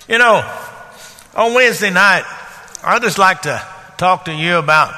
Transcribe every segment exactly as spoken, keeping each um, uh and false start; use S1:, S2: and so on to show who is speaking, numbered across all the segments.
S1: You know, on Wednesday night, I'd just like to talk to you about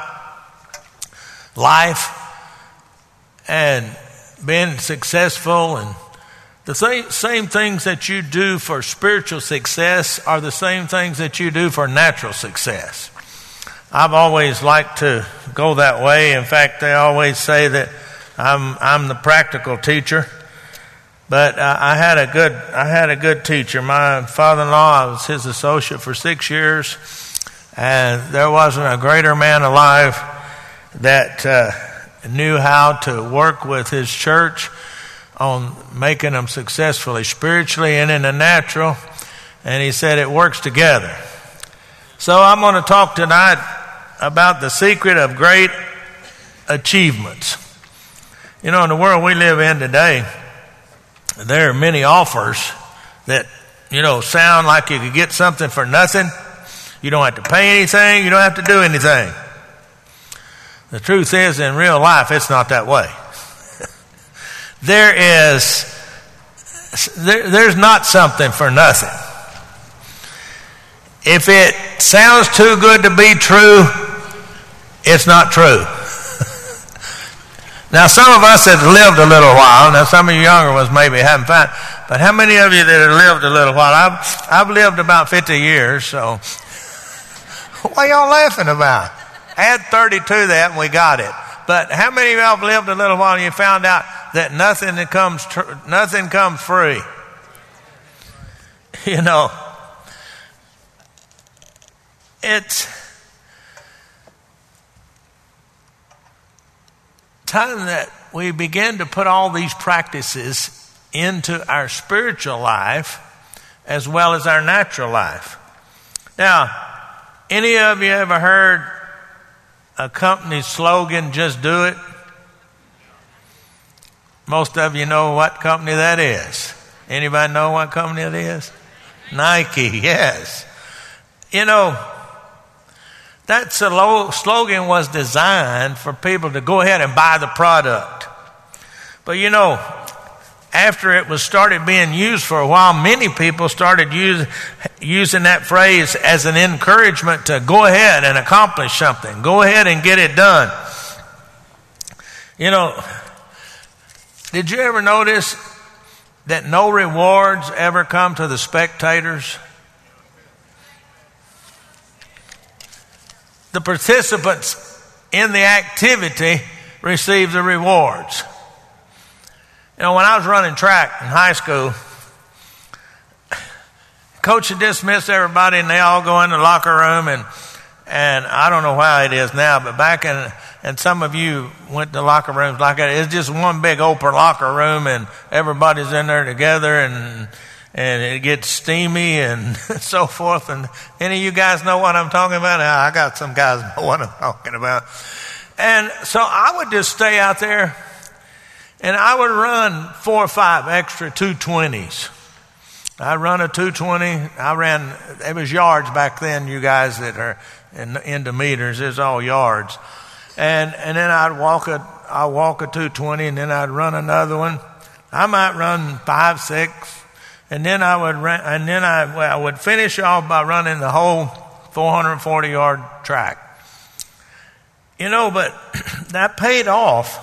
S1: life and being successful, and the same, same things that you do for spiritual success are the same things that you do for natural success. I've always liked to go that way. In fact, they always say that I'm I'm the practical teacher. But uh, I had a good I had a good teacher. My father-in-law, I was his associate for six years, and there wasn't a greater man alive that uh, knew how to work with his church on making them successfully spiritually and in the natural. And he said it works together. So I'm going to talk tonight about the secret of great achievements. You know, in the world we live in today, there are many offers that, you know, sound like you could get something for nothing. You don't have to pay anything. You don't have to do anything. The truth is, in real life, it's not that way. There is, there, there's not something for nothing. If it sounds too good to be true, it's not true. Now, some of us have lived a little while. Now, some of you younger ones maybe haven't found. But how many of you that have lived a little while? I've, I've lived about fifty years, so what are y'all laughing about? Add thirty to that and we got it. But how many of y'all have lived a little while and you found out that nothing that comes tr- nothing comes free? You know, it's time that we begin to put all these practices into our spiritual life as well as our natural life. Now, any of you ever heard a company's slogan, just do it? Most of you know what company that is. Anybody know what company it is? Nike, yes. You know, that slogan was designed for people to go ahead and buy the product. But you know, after it was started being used for a while, many people started use, using that phrase as an encouragement to go ahead and accomplish something. Go ahead and get it done. You know, did you ever notice that no rewards ever come to the spectators? The participants in the activity receive the rewards. You know, when I was running track in high school, coach had dismissed everybody and they all go in the locker room, and and I don't know how it is now, but back in, and some of you went to locker rooms like that. It's just one big open locker room and everybody's in there together, and and it gets steamy and so forth. And any of you guys know what I'm talking about? I got some guys know what I'm talking about. And so I would just stay out there and I would run four or five extra two twenties. I'd run a two twenty. I ran, it was yards back then, you guys that are in, into meters, it's all yards. And and then I'd walk a, I'd walk a two twenty, and then I'd run another one. I might run five, six. And then I would run, and then I, well, I would finish off by running the whole four hundred forty yard track. You know, but that paid off.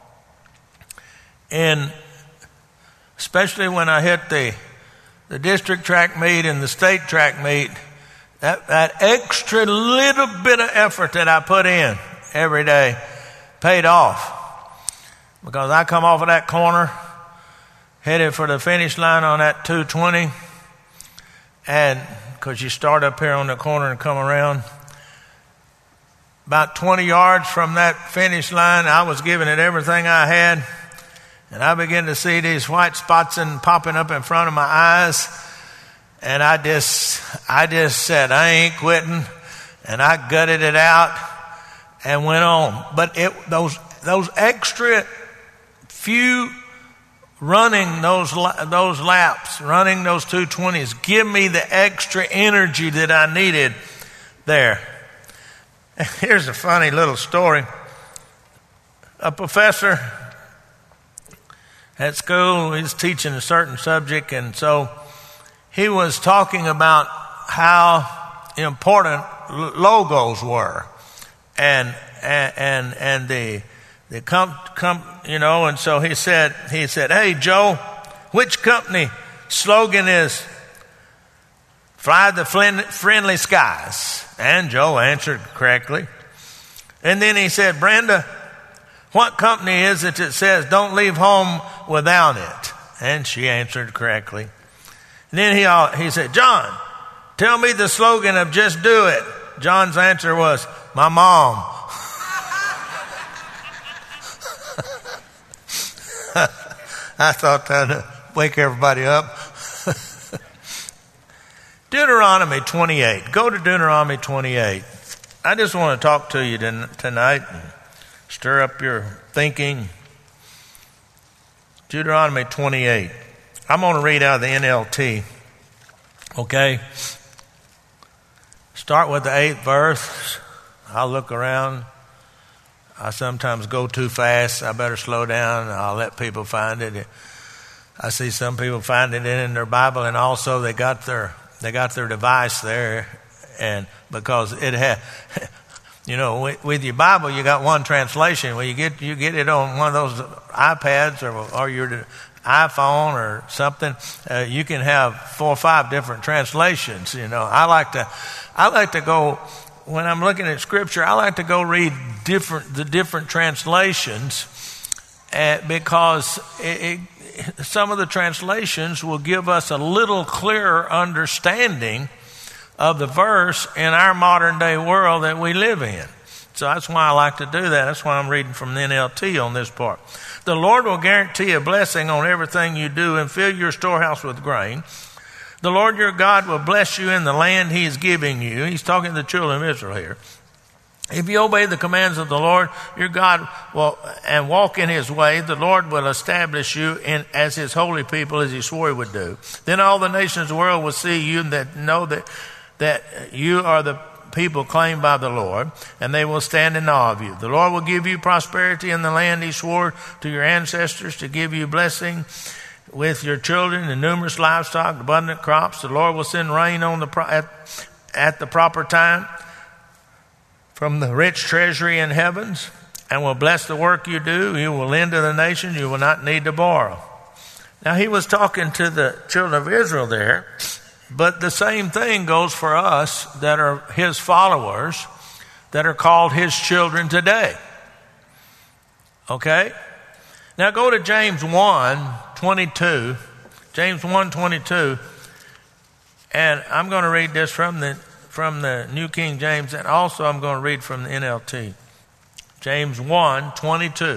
S1: And especially when I hit the the district track meet and the state track meet, that, that extra little bit of effort that I put in every day paid off. Because I come off of that corner, headed for the finish line on that two twenty, and because you start up here on the corner and come around, about twenty yards from that finish line, I was giving it everything I had, and I began to see these white spots and popping up in front of my eyes, and I just, I just said, I ain't quitting, and I gutted it out and went on. But it, those, those extra few running those those laps, running those two twenties, give me the extra energy that I needed there. Here's a funny little story. A professor at school, he's teaching a certain subject, and so he was talking about how important logos were, and and and, and the the com, com you know, and so he said he said, "Hey Joe, which company slogan is fly the friendly skies?" And Joe answered correctly. And then he said, "Brenda, what company is it that says don't leave home without it?" And she answered correctly. And then he he said, "John, tell me the slogan of just do it." John's answer was, "My mom." I thought that'd wake everybody up. Deuteronomy twenty-eight. Go to Deuteronomy twenty-eight. I just want to talk to you tonight and stir up your thinking. Deuteronomy twenty-eight. I'm going to read out of the N L T. Okay? Start with the eighth verse. I'll look around. I sometimes go too fast. I better slow down. I'll let people find it. I see some people find it in their Bible, and also they got their they got their device there, and because it had, you know, with, with your Bible you got one translation. Well, you get you get it on one of those iPads or or your iPhone or something. Uh, you can have four or five different translations. You know, I like to I like to go. When I'm looking at Scripture, I like to go read different the different translations, uh, because it, it, some of the translations will give us a little clearer understanding of the verse in our modern day world that we live in. So that's why I like to do that. That's why I'm reading from the N L T on this part. "The Lord will guarantee a blessing on everything you do and fill your storehouse with grain. The Lord your God will bless you in the land he is giving you." He's talking to the children of Israel here. "If you obey the commands of the Lord your God will, and walk in his way, the Lord will establish you in, as his holy people, as he swore he would do. Then all the nations of the world will see you and that know that, that you are the people claimed by the Lord, and they will stand in awe of you. The Lord will give you prosperity in the land he swore to your ancestors to give you blessing with your children and numerous livestock, abundant crops. The Lord will send rain on the pro- at, at the proper time from the rich treasury in heavens, and will bless the work you do. You will lend to the nation. You will not need to borrow." Now, he was talking to the children of Israel there, but the same thing goes for us that are his followers, that are called his children today. Okay? Now go to James one twenty-two. James one twenty-two. And I'm going to read this from the from the New King James, and also I'm going to read from the N L T. James one twenty-two.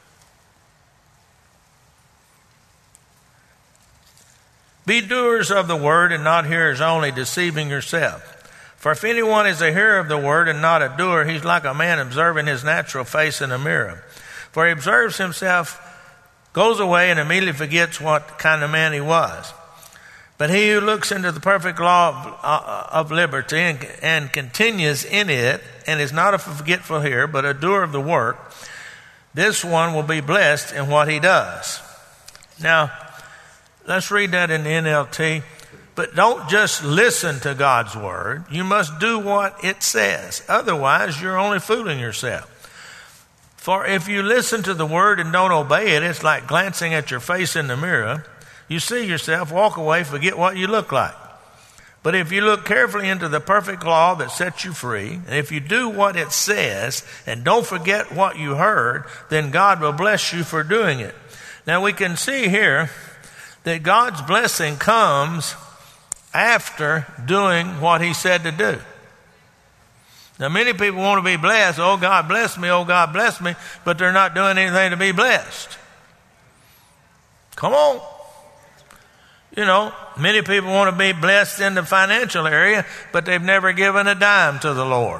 S1: "Be doers of the word and not hearers only, deceiving yourself. For if anyone is a hearer of the word and not a doer, he's like a man observing his natural face in a mirror. For he observes himself, goes away, and immediately forgets what kind of man he was. But he who looks into the perfect law of, uh, of liberty and, and continues in it, and is not a forgetful hearer, but a doer of the work, this one will be blessed in what he does." Now, let's read that in the N L T. But don't just listen to God's word. You must do what it says. Otherwise, you're only fooling yourself. "For if you listen to the word and don't obey it, it's like glancing at your face in the mirror. You see yourself, walk away, forget what you look like. But if you look carefully into the perfect law that sets you free, and if you do what it says and don't forget what you heard, then God will bless you for doing it." Now we can see here that God's blessing comes after doing what he said to do. Now, many people want to be blessed. Oh, God bless me. Oh, God bless me. But they're not doing anything to be blessed. Come on. You know, many people want to be blessed in the financial area, but they've never given a dime to the Lord.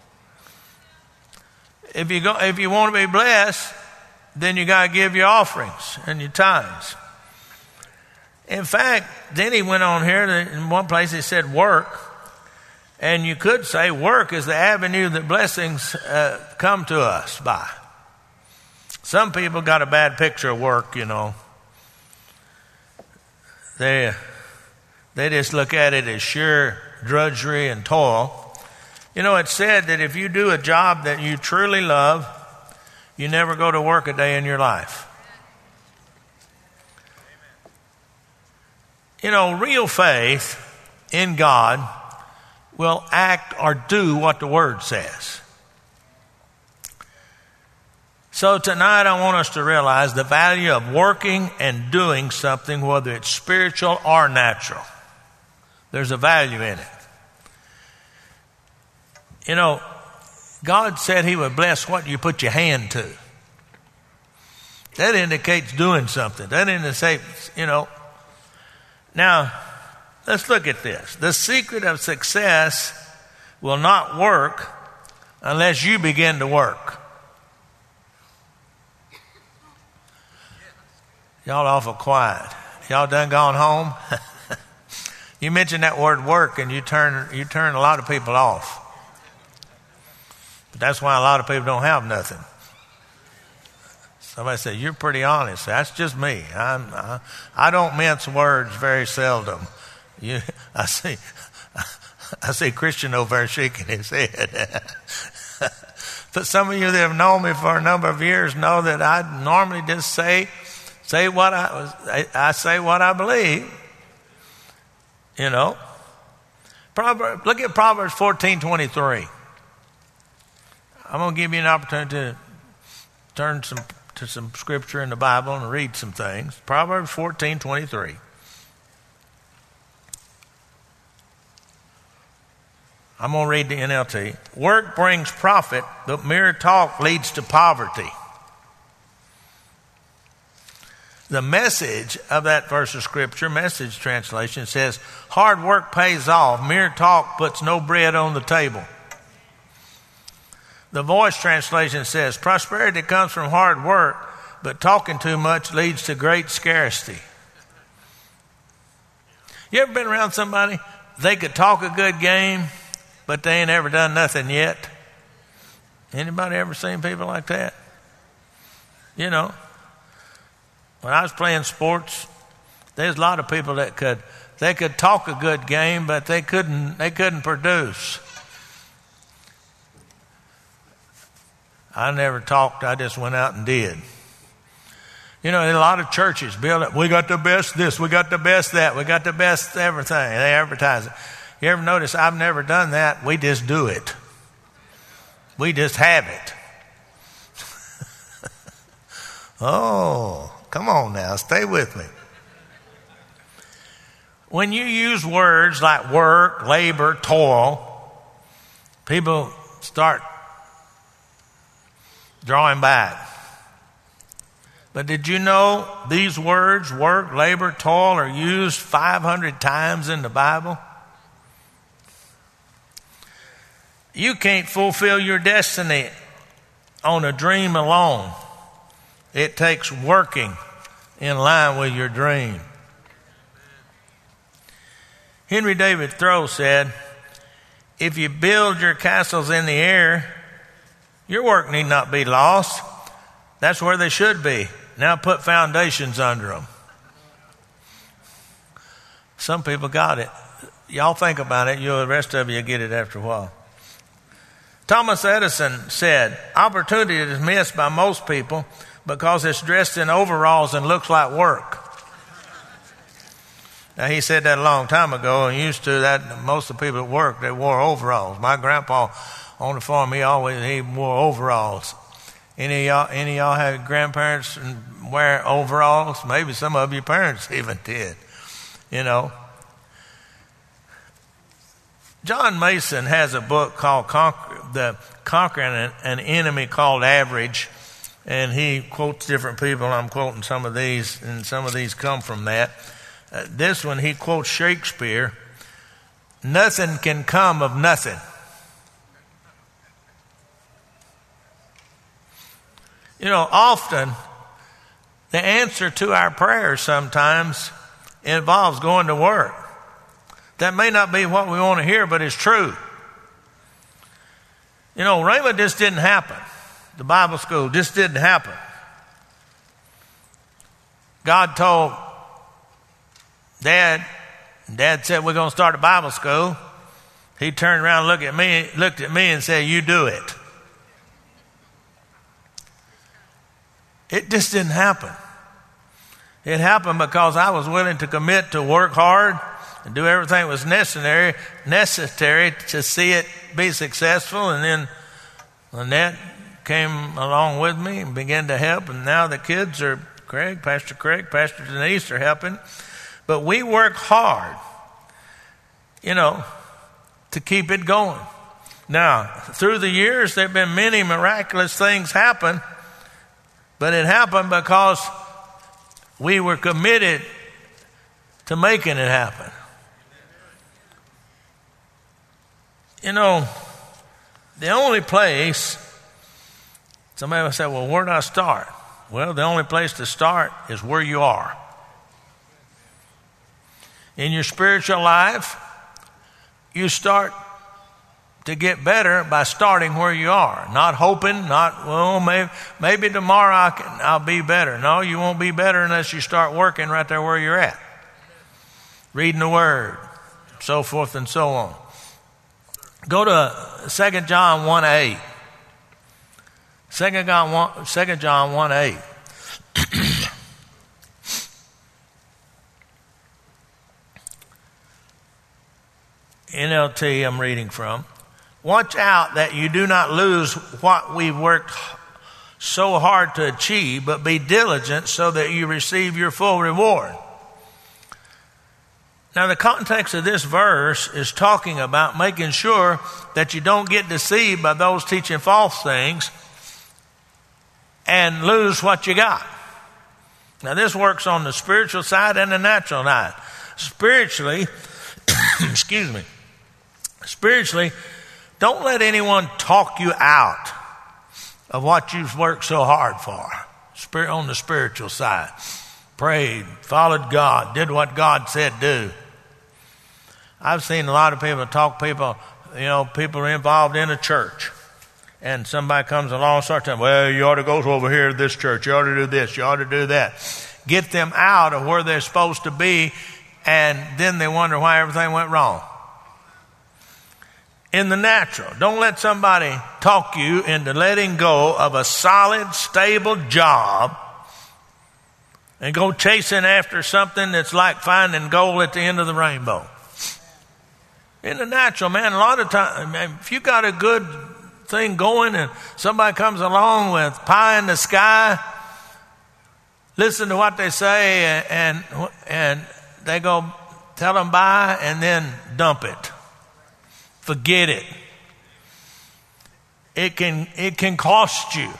S1: If you go, if you want to be blessed, then you got to give your offerings and your tithes. In fact, then he went on here, in one place he said work. And you could say work is the avenue that blessings uh, come to us by. Some people got a bad picture of work, you know. They They just look at it as sheer drudgery and toil. You know, it's said that if you do a job that you truly love, you never go to work a day in your life. You know, real faith in God will act or do what the Word says. So tonight I want us to realize the value of working and doing something, whether it's spiritual or natural. There's a value in it. You know, God said He would bless what you put your hand to. That indicates doing something. That indicates, you know. Now, let's look at this. The secret of success will not work unless you begin to work. Y'all awful quiet. Y'all done gone home? You mention that word work and you turn you turn a lot of people off. But that's why a lot of people don't have nothing. Somebody said, "You're pretty honest." That's just me. I'm, I, I don't mince words very seldom. You, I see, I see Christian over there shaking his head. But some of you that have known me for a number of years know that I normally just say, say what I was. I, I say what I believe. You know, Proverbs. Look at Proverbs fourteen twenty-three. I'm going to give you an opportunity to turn some. to some scripture in the Bible and read some things. Proverbs fourteen twenty-three. I'm going to read the N L T. Work brings profit, but mere talk leads to poverty. The Message of that verse of scripture, Message translation, says, hard work pays off. Mere talk puts no bread on the table. The Voice translation says, prosperity comes from hard work, but talking too much leads to great scarcity. You ever been around somebody, they could talk a good game, but they ain't ever done nothing yet? Anybody ever seen people like that? You know, when I was playing sports, there's a lot of people that could, they could talk a good game, but they couldn't, they couldn't produce. I never talked. I just went out and did. You know, in a lot of churches build it. We got the best this. We got the best that. We got the best everything. They advertise it. You ever notice I've never done that? We just do it. We just have it. Oh, come on now. Stay with me. When you use words like work, labor, toil, people start drawing back. But did you know these words, work, labor, toil, are used five hundred times in the Bible? You can't fulfill your destiny on a dream alone. It takes working in line with your dream. Henry David Thoreau said, if you build your castles in the air, your work need not be lost. That's where they should be. Now put foundations under them. Some people got it. Y'all think about it. You, the rest of you get it after a while. Thomas Edison said, opportunity is missed by most people because it's dressed in overalls and looks like work. Now, he said that a long time ago, and used to that. Most of the people at work, they wore overalls. My grandpa on the farm, he always he wore overalls. Any of y'all, any of y'all have grandparents and wear overalls? Maybe some of your parents even did. You know. John Mason has a book called Conquer, the Conquering an, an Enemy Called Average, and he quotes different people. I'm quoting some of these, and some of these come from that. Uh, this one, he quotes Shakespeare. Nothing can come of nothing. You know, often the answer to our prayers sometimes involves going to work. That may not be what we want to hear, but it's true. You know, Rhema just didn't happen. The Bible school just didn't happen. God told Dad, Dad said, we're going to start a Bible school. He turned around and looked at me, looked at me and said, you do it. It just didn't happen. It happened because I was willing to commit to work hard and do everything that was necessary, necessary to see it be successful. And then Lynette came along with me and began to help. And now the kids are, Craig, Pastor Craig, Pastor Denise are helping. But we work hard, you know, to keep it going. Now, through the years, there have been many miraculous things happen, but it happened because we were committed to making it happen. You know, the only place, somebody will say, well, where do I start? Well, the only place to start is where you are. In your spiritual life, you start to get better by starting where you are. Not hoping, not, well, maybe, maybe tomorrow I can, I'll be better. No, you won't be better unless you start working right there where you're at. Reading the Word, so forth and so on. Go to Second John one eight. Second John one eight. N L T I'm reading from. Watch out that you do not lose what we've worked so hard to achieve, but be diligent so that you receive your full reward. Now, the context of this verse is talking about making sure that you don't get deceived by those teaching false things and lose what you got. Now, this works on the spiritual side and the natural side. Spiritually, excuse me, spiritually, don't let anyone talk you out of what you've worked so hard for. Spirit on the spiritual side. Prayed, followed God, did what God said do. I've seen a lot of people talk people, you know, people are involved in a church. And somebody comes along and starts saying, well, you ought to go over here to this church. You ought to do this. You ought to do that. Get them out of where they're supposed to be, and then they wonder why everything went wrong. In the natural, don't let somebody talk you into letting go of a solid, stable job and go chasing after something that's like finding gold at the end of the rainbow. In the natural, man, a lot of times, if you got a good thing going and somebody comes along with pie in the sky, listen to what they say and and, and they go tell them bye and then dump it. Forget it. It can, it can cost you.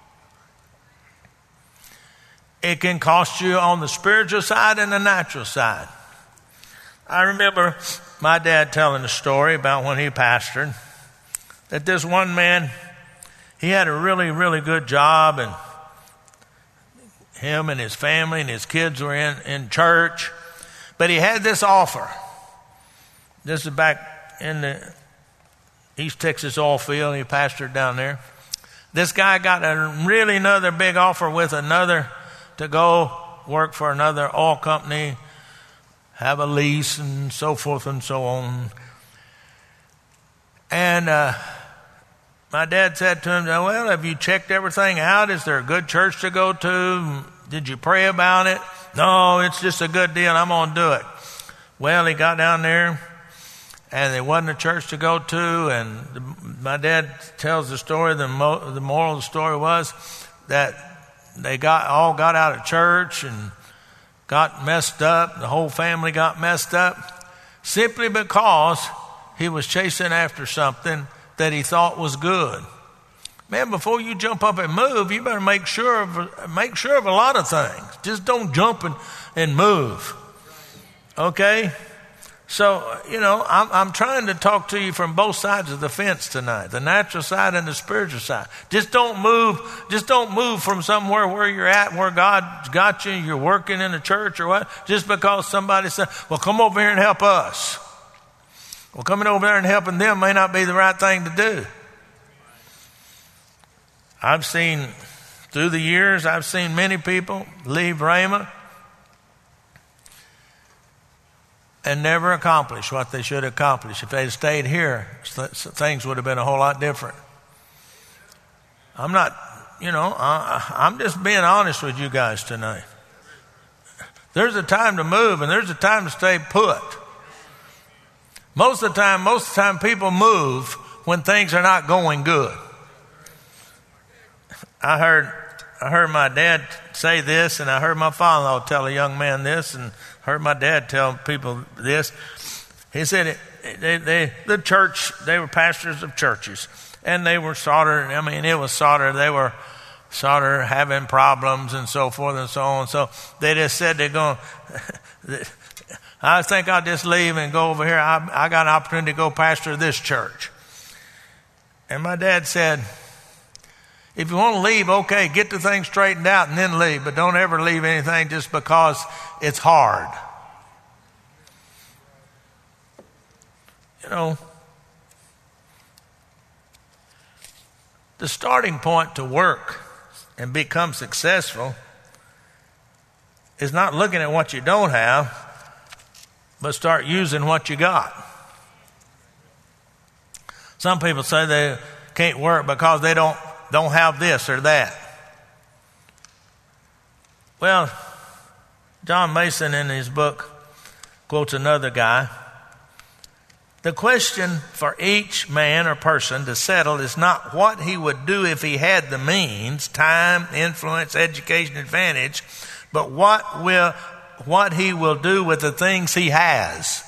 S1: It can cost you on the spiritual side and the natural side. I remember my dad telling a story about when he pastored, that this one man, he had a really, really good job, and him and his family and his kids were in, in church, but he had this offer. This is back in the East Texas oil field. He pastored down there. This guy got a really another big offer with another to go work for another oil company, have a lease and so forth and so on. And uh, my dad said to him, well, have you checked everything out? Is there a good church to go to? Did you pray about it? No, it's just a good deal. I'm going to do it. Well, he got down there, and there wasn't a church to go to. And the, my dad tells the story. The, mo- the moral of the story was that they got all got out of church and got messed up. The whole family got messed up simply because he was chasing after something that he thought was good. Man, before you jump up and move, you better make sure of make sure of a lot of things. Just don't jump and, and move. Okay? So, you know, I'm, I'm trying to talk to you from both sides of the fence tonight, the natural side and the spiritual side. Just don't move, just don't move from somewhere where you're at, where God's got you, you're working in a church or what, just because somebody said, well, come over here and help us. Well, coming over there and helping them may not be the right thing to do. I've seen, through the years, I've seen many people leave Rhema and never accomplish what they should accomplish. If they had stayed here, things would have been a whole lot different. I'm not, you know, I, I'm just being honest with you guys tonight. There's a time to move and there's a time to stay put. Most of the time, most of the time people move when things are not going good. I heard, I heard my dad say this, and I heard my father-in-law tell a young man this, and heard my dad tell people this. He said it, they, they, the church, they were pastors of churches, and they were sort of, I mean, it was sort of, they were sort of having problems and so forth and so on. So they just said they're going, I think I'll just leave and go over here. I, I got an opportunity to go pastor this church. And my dad said, if you want to leave, okay, get the thing straightened out and then leave. But don't ever leave anything just because it's hard. You know, the starting point to work and become successful is not looking at what you don't have, but start using what you got. Some people say they can't work because they don't don't have this or that. Well, John Mason in his book quotes another guy. The question for each man or person to settle is not what he would do if he had the means, time, influence, education, advantage, but what will what he will do with the things he has.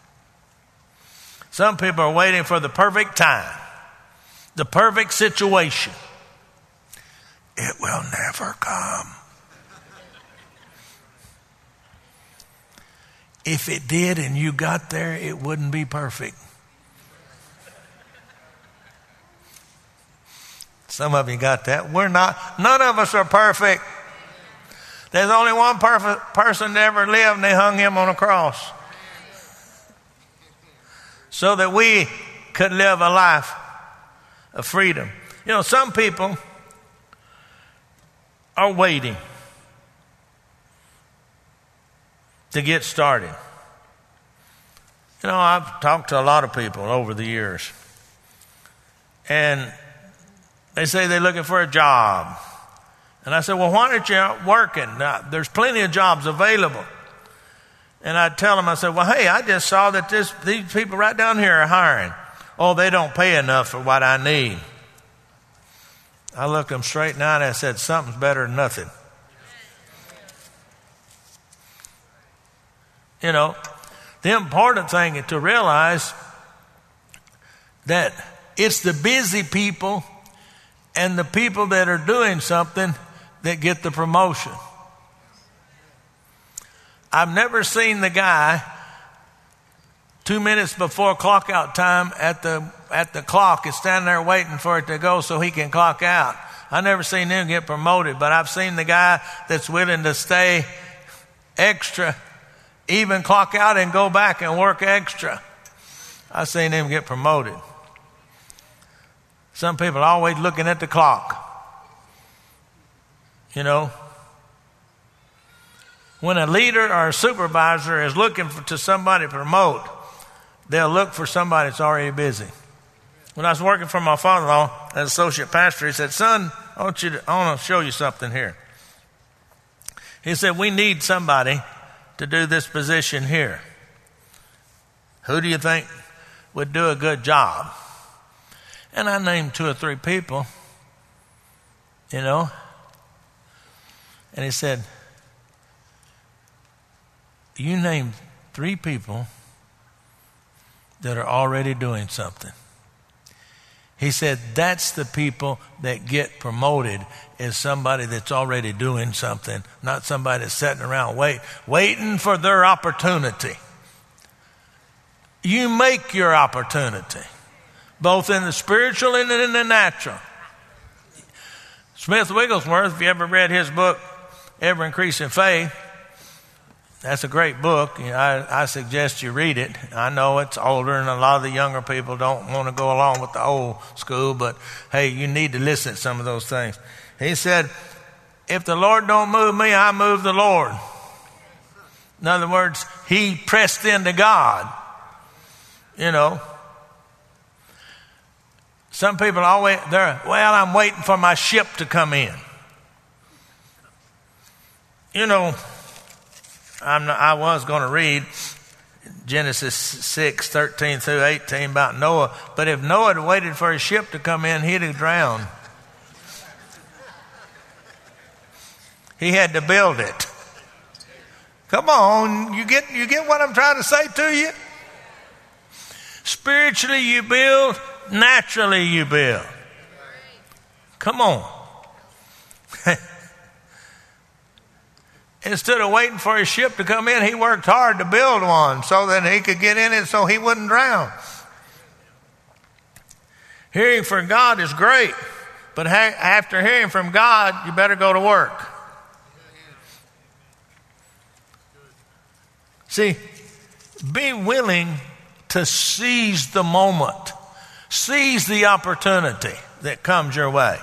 S1: Some people are waiting for the perfect time, the perfect situation. It will never come. If it did and you got there, it wouldn't be perfect. Some of you got that. We're not, none of us are perfect. There's only one perfect person that ever lived, and they hung him on a cross so that we could live a life of freedom. You know, some people are waiting to get started. You know, I've talked to a lot of people over the years, and they say they're looking for a job. And I said, well, why aren't you working? Now, there's plenty of jobs available. And I tell them, I said, well, hey, I just saw that this, these people right down here are hiring. Oh, they don't pay enough for what I need. I looked them straight in the eye and I said, something's better than nothing. You know, the important thing is to realize that it's the busy people and the people that are doing something that get the promotion. I've never seen the guy two minutes before clock out time at the at the clock is standing there waiting for it to go so he can clock out. I've never seen him get promoted, but I've seen the guy that's willing to stay extra, even clock out and go back and work extra. I've seen him get promoted. Some people are always looking at the clock. You know, when a leader or a supervisor is looking for, to somebody to promote, they'll look for somebody that's already busy. When I was working for my father-in-law as associate pastor, he said, son, I want, you to, I want to show you something here. He said, we need somebody to do this position here. Who do you think would do a good job? And I named two or three people, you know. And he said, you named three people that are already doing something. He said, that's the people that get promoted, is somebody that's already doing something, not somebody that's sitting around wait, waiting for their opportunity. You make your opportunity, both in the spiritual and in the natural. Smith Wigglesworth, if you ever read his book, Ever Increasing Faith, that's a great book. You know, I, I suggest you read it. I know it's older and a lot of the younger people don't want to go along with the old school, but hey, you need to listen to some of those things. He said, if the Lord don't move me, I move the Lord. In other words, he pressed into God. You know. Some people always, they're, well, I'm waiting for my ship to come in. You know, I'm not, I was going to read Genesis six, thirteen through eighteen about Noah, but if Noah had waited for his ship to come in, he'd have drowned. He had to build it. Come on, you get, you get what I'm trying to say to you? Spiritually you build, naturally you build. Come on. Instead of waiting for his ship to come in, he worked hard to build one so that he could get in it so he wouldn't drown. Hearing from God is great, but ha- after hearing from God, you better go to work. See, be willing to seize the moment. Seize the opportunity that comes your way.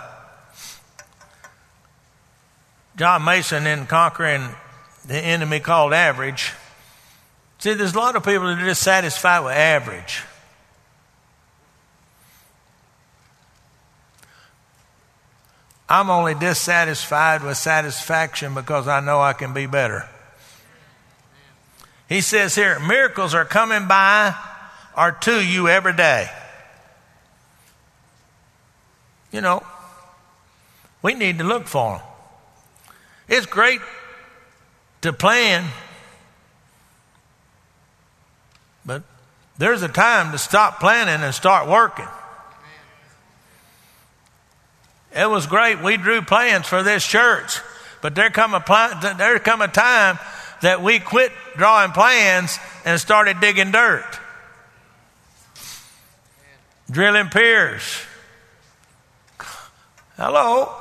S1: John Mason, in Conquering the Enemy Called Average, see, there's a lot of people that are just satisfied with average. I'm only dissatisfied with satisfaction because I know I can be better. He says here, miracles are coming by or to you every day. You know, we need to look for them. It's great to plan, but there's a time to stop planning and start working. It was great. We drew plans for this church, but there come a pl- there come a time that we quit drawing plans and started digging dirt, drilling piers. Hello.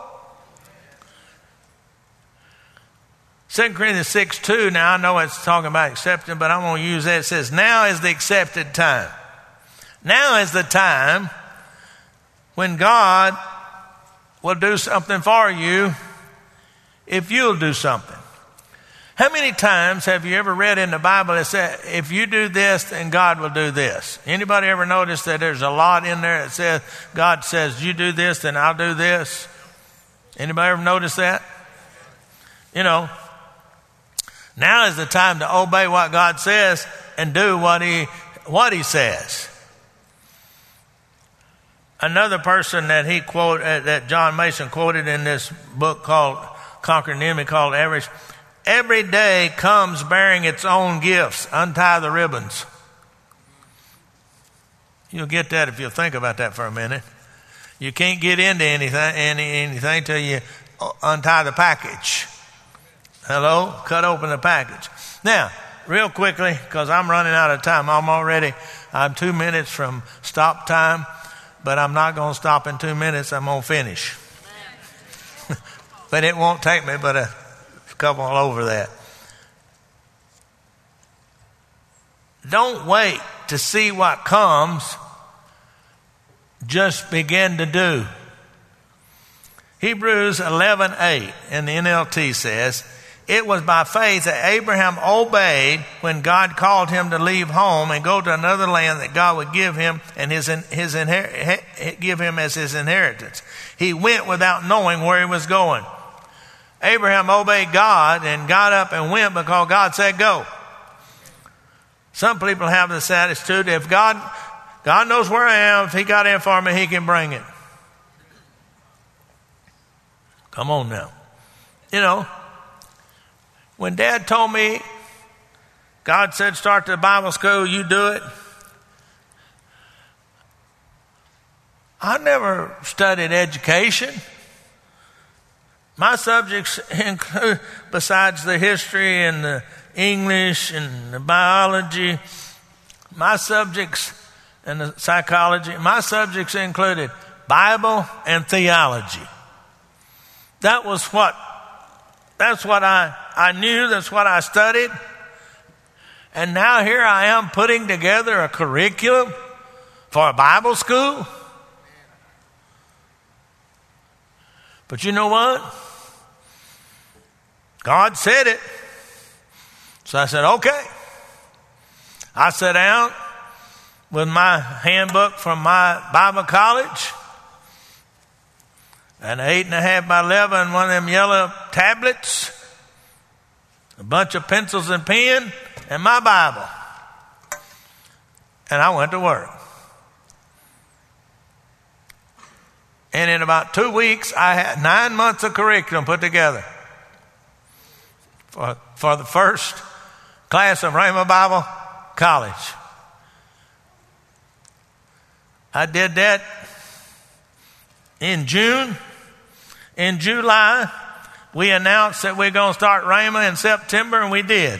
S1: Second Corinthians six two, now I know it's talking about accepting, but I'm going to use that. It says, now is the accepted time. Now is the time when God will do something for you if you'll do something. How many times have you ever read in the Bible that said, if you do this, then God will do this? Anybody ever notice that there's a lot in there that says, God says, you do this, then I'll do this? Anybody ever notice that? You know, now is the time to obey what God says and do what he, what he says. Another person that he quote, uh, that John Mason quoted in this book called Conquering the Enemy Called Average, every day comes bearing its own gifts. Untie the ribbons. You'll get that if you'll think about that for a minute. You can't get into anything, any, anything till you untie the package. Hello? Cut open the package. Now, real quickly, because I'm running out of time. I'm already, I'm two minutes from stop time, but I'm not going to stop in two minutes. I'm going to finish. But it won't take me but a couple over that. Don't wait to see what comes. Just begin to do. Hebrews eleven eight in the N L T says, it was by faith that Abraham obeyed when God called him to leave home and go to another land that God would give him and his his inher- give him as his inheritance. He went without knowing where he was going. Abraham obeyed God and got up and went because God said go. Some people have this attitude, if God God knows where I am, if he got in for me, he can bring it. Come on now. You know, when Dad told me, God said start the Bible school, you do it. I never studied education. My subjects include, besides the history and the English and the biology, my subjects and the psychology, my subjects included Bible and theology. That was what, that's what I, I knew, that's what I studied. And now here I am putting together a curriculum for a Bible school. But you know what? God said it. So I said, okay. I sat down with my handbook from my Bible college, an eight and a half by eleven, one of them yellow tablets, a bunch of pencils and pen, and my Bible. And I went to work. And in about two weeks, I had nine months of curriculum put together for, for the first class of Rhema Bible College. I did that in June. In July, we announced that we're going to start Rhema in September, and we did.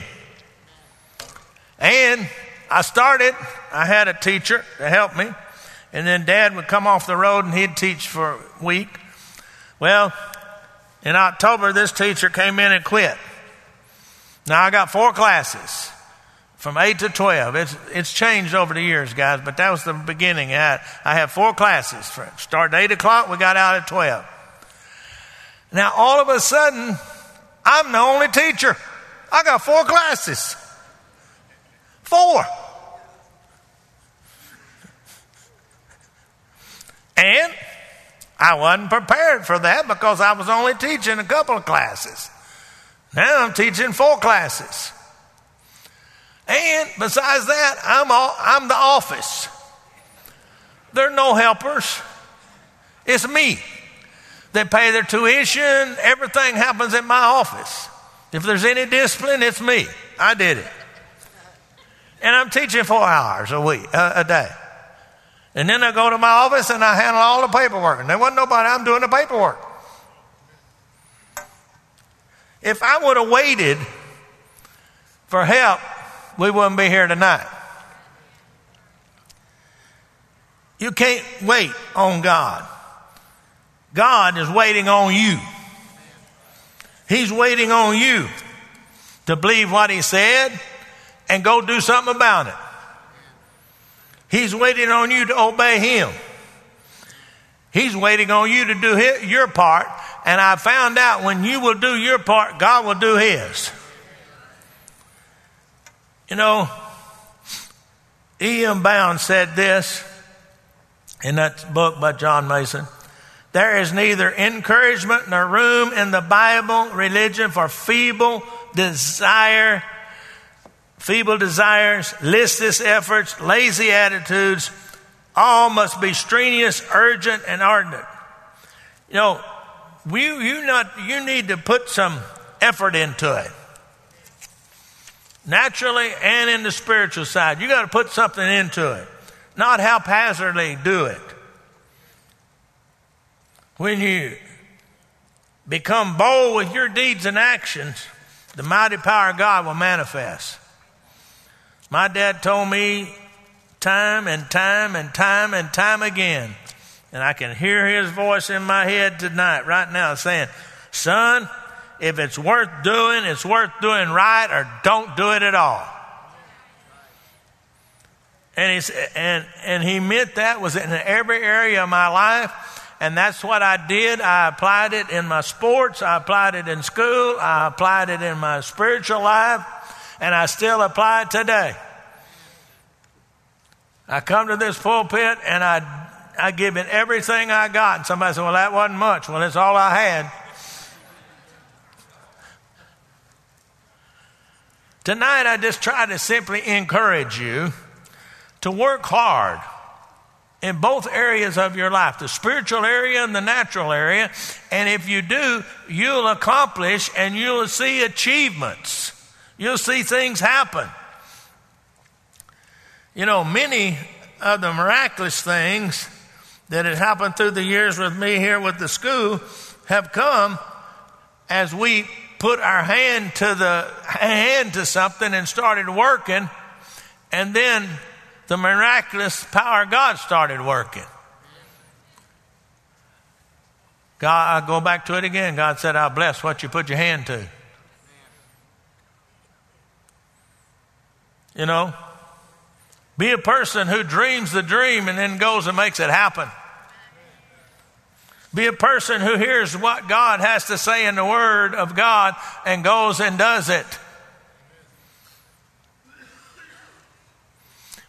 S1: And I started, I had a teacher to help me, and then Dad would come off the road and he'd teach for a week. Well, in October, this teacher came in and quit. Now, I got four classes from eight to twelve. It's, it's changed over the years, guys, but that was the beginning. I had, I had four classes. Started at eight o'clock, we got out at twelve. Now, all of a sudden, I'm the only teacher. I got four classes. Four. And I wasn't prepared for that because I was only teaching a couple of classes. Now I'm teaching four classes. And besides that, I'm all, I'm the office. There are no helpers. It's me. They pay their tuition. Everything happens in my office. If there's any discipline, it's me. I did it. And I'm teaching four hours a week, uh, a day. And then I go to my office and I handle all the paperwork. And there wasn't nobody, I'm doing the paperwork. If I would have waited for help, we wouldn't be here tonight. You can't wait on God. God is waiting on you. He's waiting on you to believe what he said and go do something about it. He's waiting on you to obey him. He's waiting on you to do his, your part. And I found out when you will do your part, God will do his. You know, E M Bound said this in that book by John Mason. There is neither encouragement nor room in the Bible religion for feeble desire, feeble desires, listless efforts, lazy attitudes. All must be strenuous, urgent, and ardent. You know, we, you, not, you need to put some effort into it. Naturally and in the spiritual side. You got to put something into it. Not haphazardly do it. When you become bold with your deeds and actions, the mighty power of God will manifest. My dad told me time and time and time and time again, and I can hear his voice in my head tonight, right now, saying, son, if it's worth doing, it's worth doing right, or don't do it at all. And, he's, and, and he meant that was in every area of my life. And that's what I did. I applied it in my sports. I applied it in school. I applied it in my spiritual life. And I still apply it today. I come to this pulpit and I, I give it everything I got. And somebody said, well, that wasn't much. Well, that's all I had. Tonight, I just try to simply encourage you to work hard in both areas of your life, the spiritual area and the natural area. And if you do, you'll accomplish and you'll see achievements. You'll see things happen. You know, many of the miraculous things that have happened through the years with me here with the school have come as we put our hand to the hand to something and started working, and then the miraculous power of God started working. God, I go back to it again. God said, I'll bless what you put your hand to. You know, be a person who dreams the dream and then goes and makes it happen. Be a person who hears what God has to say in the Word of God and goes and does it.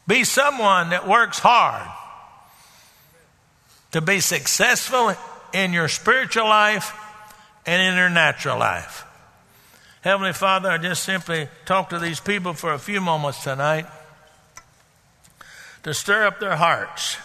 S1: Be someone that works hard to be successful in your spiritual life and in your natural life. Heavenly Father, I just simply talk to these people for a few moments tonight to stir up their hearts,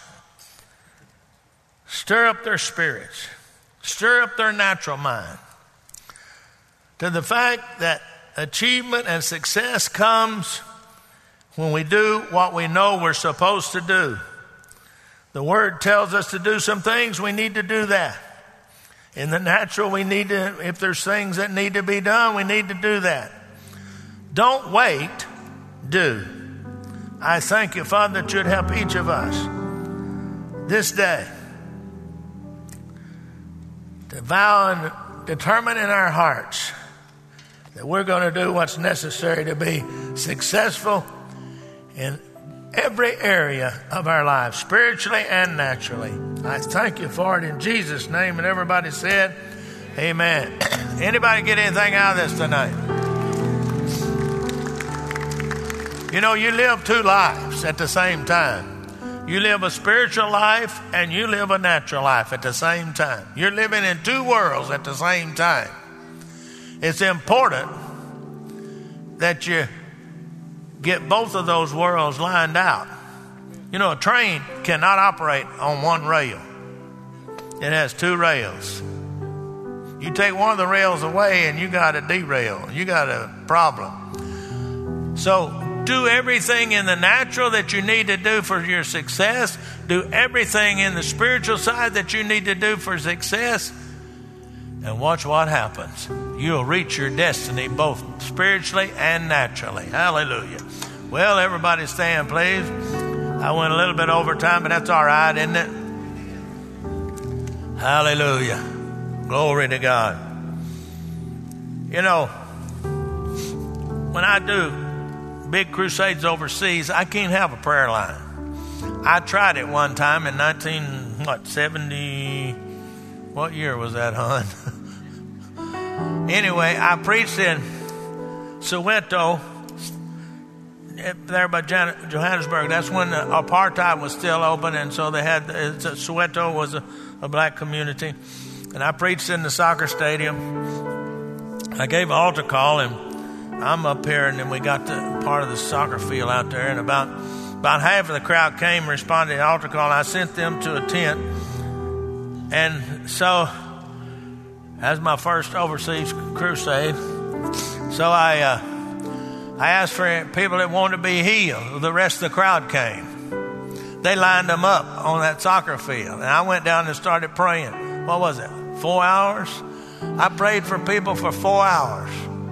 S1: stir up their spirits, stir up their natural mind to the fact that achievement and success comes when we do what we know we're supposed to do. The Word tells us to do some things, we need to do that. In the natural, we need to, if there's things that need to be done, we need to do that. Don't wait, do. I thank you, Father, that you'd help each of us this day to vow and determine in our hearts that we're going to do what's necessary to be successful in every area of our lives, spiritually and naturally. I thank you for it in Jesus' name. And everybody said, amen. Anybody get anything out of this tonight? You know, you live two lives at the same time. You live a spiritual life and you live a natural life at the same time. You're living in two worlds at the same time. It's important that you get both of those worlds lined out. You know, a train cannot operate on one rail. It has two rails. You take one of the rails away and you got a derail. You got a problem. So do everything in the natural that you need to do for your success. Do everything in the spiritual side that you need to do for success. And watch what happens. You'll reach your destiny both spiritually and naturally. Hallelujah. Well, everybody stand, please. I went a little bit over time, but that's all right, isn't it? Hallelujah. Glory to God. You know, when I do big crusades overseas, I can't have a prayer line. I tried it one time in nineteen, what, seventy, what year was that, hon? Anyway, I preached in Soweto, there by Johannesburg. That's when apartheid was still open, and so they had, Soweto was a, a black community. And I preached in the soccer stadium. I gave an altar call, and I'm up here, and then we got the part of the soccer field out there, and about about half of the crowd came and responded to the altar call, and I sent them to a tent. And so, as my first overseas crusade, so I uh, I asked for people that wanted to be healed. The rest of the crowd came. They lined them up on that soccer field, and I went down and started praying. What was it? Four hours? I prayed for people for four hours.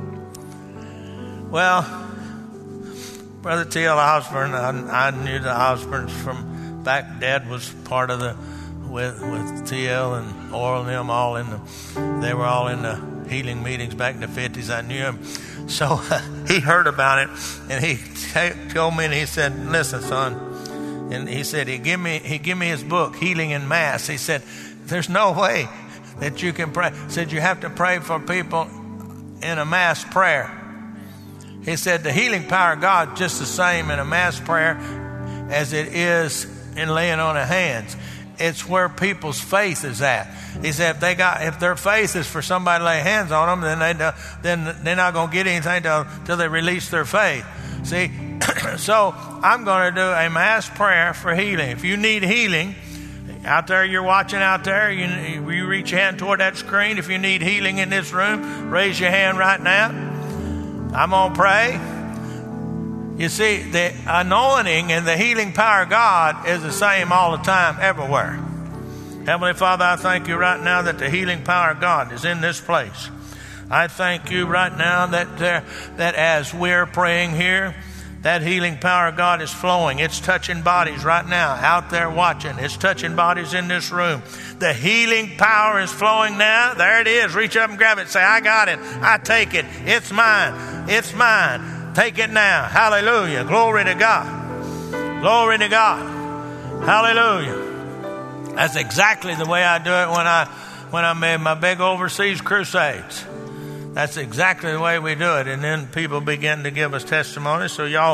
S1: Well, Brother T L Osborne, I, I knew the Osbornes from back. Dad was part of the with with T L and Oral and them all in the. They were all in the healing meetings back in the fifties. I knew him, so uh, he heard about it, and he t- told me, and he said, "Listen, son," and he said he give me he give me his book, Healing in Mass. He said, "There's no way that you can pray." He said, "You have to pray for people in a mass prayer." He said, "The healing power of God is just the same in a mass prayer as it is in laying on of hands. It's where people's faith is at." He said, "If they got, if their faith is for somebody to lay hands on them, then they then they're not going to get anything till, till they release their faith." See, so I'm going to do a mass prayer for healing. If you need healing, out there, you're watching out there, you, you reach your hand toward that screen. If you need healing in this room, raise your hand right now. I'm going to pray. You see, the anointing and the healing power of God is the same all the time, everywhere. Heavenly Father, I thank you right now that the healing power of God is in this place. I thank you right now that there, that as we're praying here, that healing power of God is flowing. It's touching bodies right now out there watching. It's touching bodies in this room. The healing power is flowing now. There it is. Reach up and grab it. Say, "I got it. I take it. It's mine. It's mine. Take it now." Hallelujah. Glory to God. Glory to God. Hallelujah. That's exactly the way I do it when I when I made my big overseas crusades. That's exactly the way we do it. And then people begin to give us testimonies. So y'all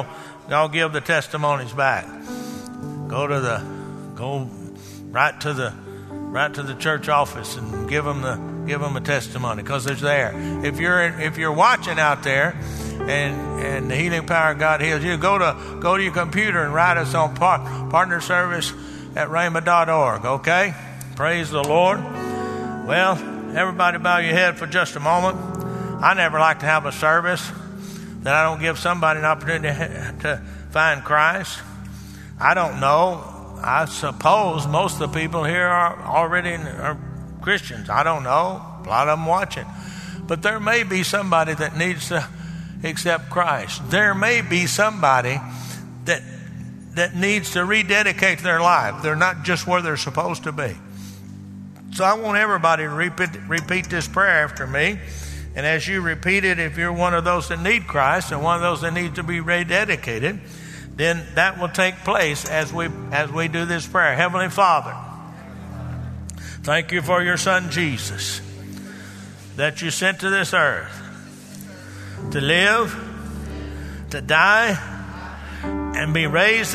S1: y'all give the testimonies back. Go to the, go right to the, right to the church office and give them the, give them a testimony, because it's there. If you're if you're watching out there, and and the healing power of God heals you, go to go to your computer and write us on par, partner service at rhema dot org. Okay, praise the Lord. Well, everybody bow your head for just a moment. I never like to have a service that I don't give somebody an opportunity to find Christ. I don't know. I suppose most of the people here are already are Christians. I don't know. A lot of them watching. But there may be somebody that needs to accept Christ. There may be somebody that that needs to rededicate their life. They're not just where they're supposed to be. So I want everybody to repeat, repeat this prayer after me. And as you repeat it, if you're one of those that need Christ and one of those that need to be rededicated, then that will take place as we as we do this prayer. Heavenly Father, thank you for your Son Jesus, that you sent to this earth to live, to die, and be raised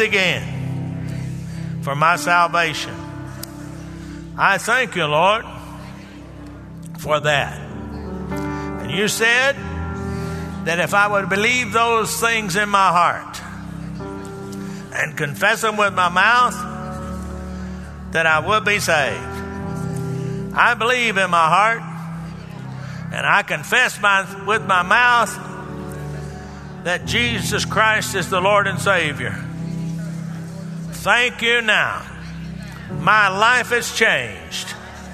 S1: again for my salvation. I thank you, Lord, for that. And you said that if I would believe those things in my heart and confess them with my mouth, that I would be saved. I believe in my heart, and I confess my, with my mouth that Jesus Christ is the Lord and Savior. Thank you now. My life has changed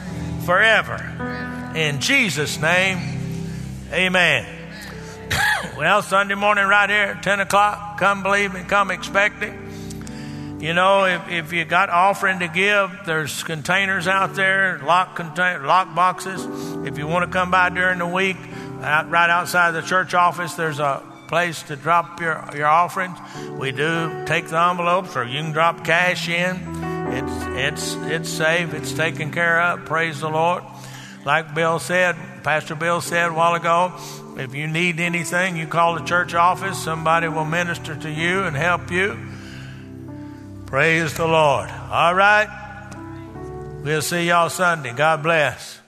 S1: forever. In Jesus' name, amen. Well, Sunday morning right here at ten o'clock, come believe me, come expecting. You know, if, if you got offering to give, there's containers out there, lock contain, lock boxes. If you want to come by during the week, out, right outside the church office, there's a place to drop your, your offerings. We do take the envelopes, or you can drop cash in. It's it's it's safe. It's taken care of. Praise the Lord. Like Bill said, Pastor Bill said a while ago, if you need anything, you call the church office. Somebody will minister to you and help you. Praise the Lord. All right. We'll see y'all Sunday. God bless.